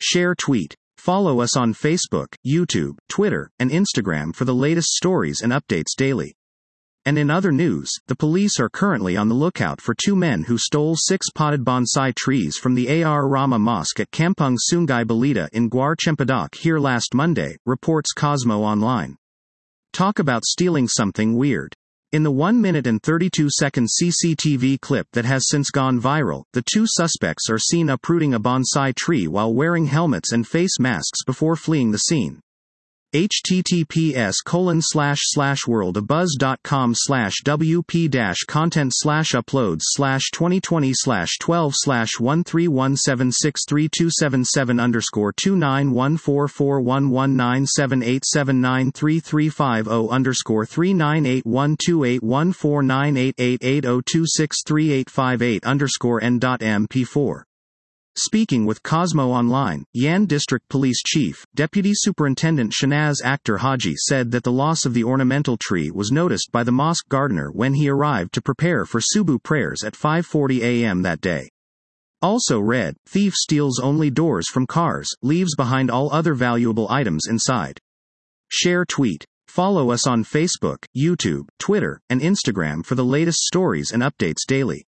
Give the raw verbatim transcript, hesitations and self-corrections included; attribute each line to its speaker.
Speaker 1: Share tweet. Follow us on Facebook, YouTube, Twitter, and Instagram for the latest stories and updates daily. And in other news, the police are currently on the lookout for two men who stole six potted bonsai trees from the A R Rama Mosque at Kampung Sungai Belida in Gwar Cempedak here last Monday, reports Cosmo Online. Talk about stealing something weird. In the one minute and thirty-two second C C T V clip that has since gone viral, the two suspects are seen uprooting a bonsai tree while wearing helmets and face masks before fleeing the scene. https colon slash slash worldofbuzz.com slash wp dash content slash uploads slash 2020 slash 12 slash 131763277 underscore 291441197879335 underscore 3981281498880263858 underscore n.mp4. Speaking with Cosmo Online, Yan District Police Chief, Deputy Superintendent Shanaz Akhtar Haji said that the loss of the ornamental tree was noticed by the mosque gardener when he arrived to prepare for Subuh prayers at five forty a m that day. Also read, thief steals only doors from cars, leaves behind all other valuable items inside. Share tweet. Follow us on Facebook, YouTube, Twitter, and Instagram for the latest stories and updates daily.